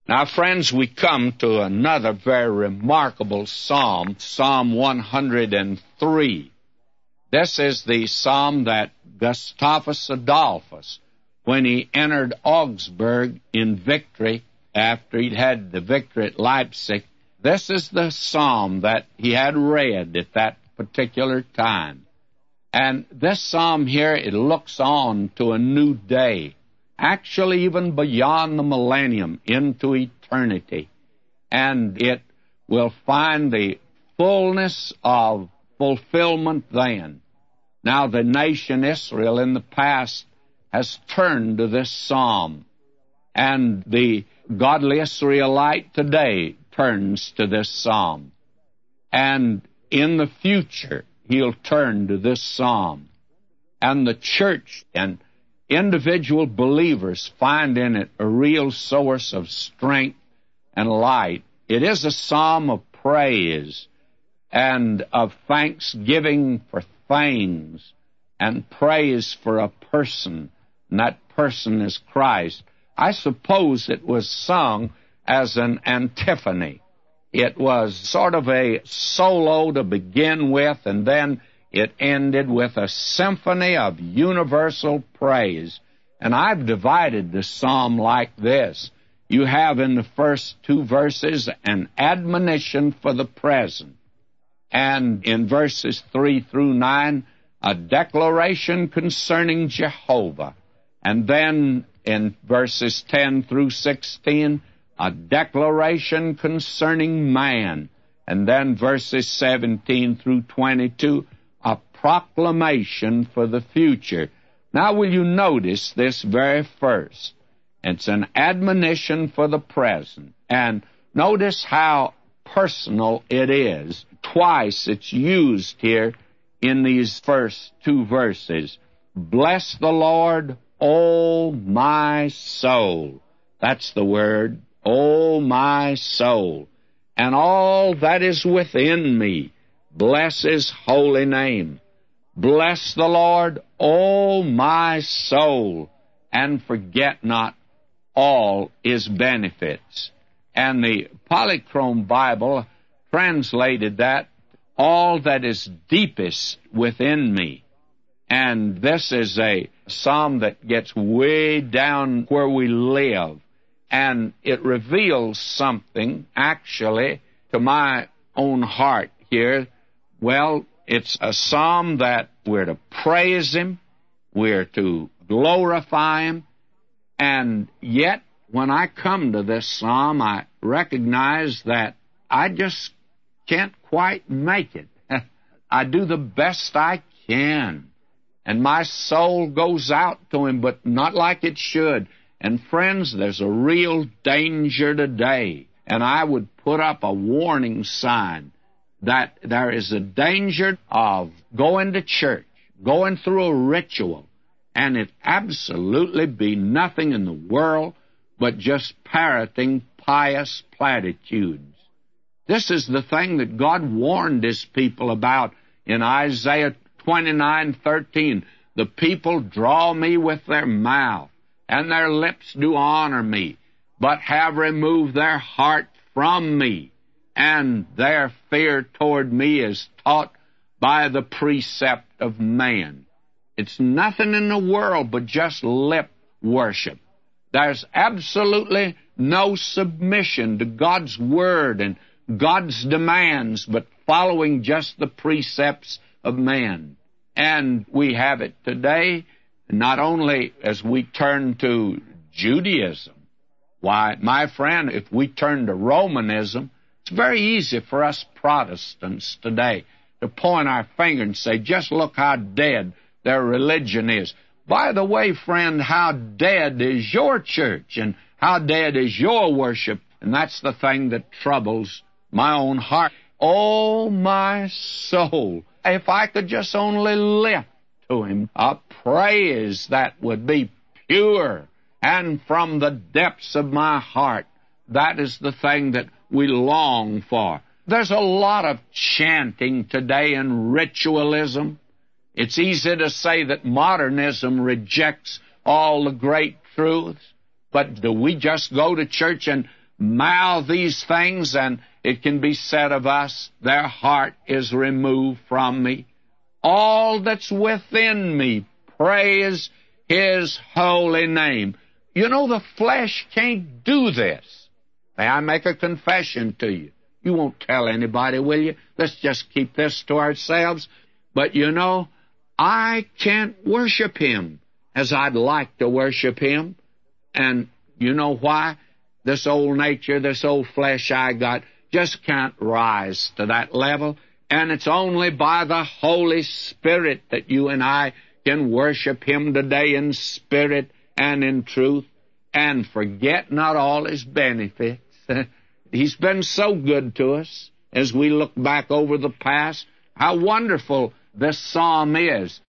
Now, friends, we come to another very remarkable psalm, Psalm 103. This is the psalm that Gustavus Adolphus, when he entered Augsburg in victory, after he'd had the victory at Leipzig, this is the psalm that he had read at that particular time. And this psalm here, it looks on to a new day, actually even beyond the millennium, into eternity. And it will find the fullness of fulfillment then. Now, the nation Israel in the past has turned to this psalm, and the godly Israelite today turns to this psalm. And in the future, he'll turn to this psalm. And the church and individual believers find in it a real source of strength and light. It is a psalm of praise and of thanksgiving for things and praise for a person, and that person is Christ. I suppose it was sung as an antiphony. It was sort of a solo to begin with, and then it ended with a symphony of universal praise. And I've divided the psalm like this. You have in the first two verses an admonition for the present, and in verses 3 through 9, a declaration concerning Jehovah. And then in verses 10 through 16, a declaration concerning man. And then verses 17 through 22, a proclamation for the future. Now, will you notice this very first? It's an admonition for the present. And notice how personal it is. Twice it's used here in these first two verses. Bless the Lord, O my soul. That's the word, O my soul. And all that is within me, bless his holy name. Bless the Lord, O my soul, and forget not all his benefits. And the Polychrome Bible translated that, all that is deepest within me. And this is a psalm that gets way down where we live. And it reveals something, actually, to my own heart here. Well, it's a psalm that we're to praise him, we're to glorify him, and yet, when I come to this psalm, I recognize that I just can't quite make it. I do the best I can, and my soul goes out to him, but not like it should. And friends, there's a real danger today, and I would put up a warning sign that there is a danger of going to church, going through a ritual, and it absolutely be nothing in the world but just parroting pious platitudes. This is the thing that God warned his people about in Isaiah 29:13. The people draw me with their mouth, and their lips do honor me, but have removed their heart from me, and their fear toward me is taught by the precept of man. It's nothing in the world but just lip worship. There's absolutely no submission to God's word and God's demands, but following just the precepts of man. And we have it today, not only as we turn to Judaism. Why, my friend, if we turn to Romanism, it's very easy for us Protestants today to point our finger and say, just look how dead their religion is. By the way, friend, how dead is your church and how dead is your worship? And that's the thing that troubles my own heart. Oh, my soul, if I could just only lift to him a praise that would be pure and from the depths of my heart. That is the thing that we long for. There's a lot of chanting today and ritualism. It's easy to say that modernism rejects all the great truths, but do we just go to church and mouth these things, and it can be said of us, their heart is removed from me. All that's within me, praise His holy name. You know, the flesh can't do this. May I make a confession to you? You won't tell anybody, will you? Let's just keep this to ourselves. But you know, I can't worship Him as I'd like to worship Him. And you know why? This old nature, this old flesh I got, just can't rise to that level. And it's only by the Holy Spirit that you and I can worship Him today in spirit and in truth, and forget not all His benefits. He's been so good to us as we look back over the past. How wonderful this psalm is.